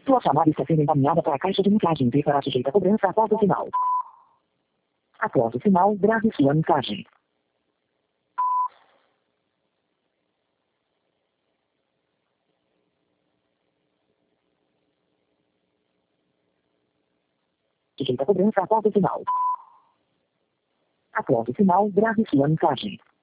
Sua chamada está sendo encaminhada para a caixa de mensagens e será sujeita a cobrança após o sinal. Após o sinal, grave sua mensagem. Sujeita a cobrança após o sinal. Após o sinal, grave sua mensagem.